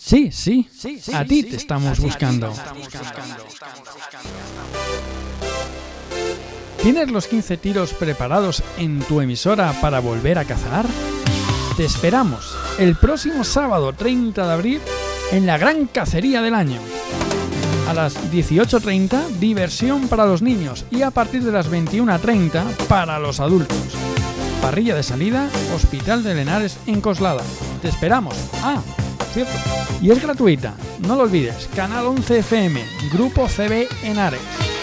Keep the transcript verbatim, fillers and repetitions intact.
Sí, sí, a ti te estamos buscando. ¿Tienes los quince tiros preparados en tu emisora para volver a cazar? Te esperamos el próximo sábado treinta de abril en la gran cacería del año. A las dieciocho treinta, diversión para los niños y a partir de las veintiuna treinta para los adultos. Parrilla de salida, Hospital de Lenares en Coslada. Te esperamos. Ah, cierto. Y es gratuita. No lo olvides. Canal once F M, Grupo C B Henares.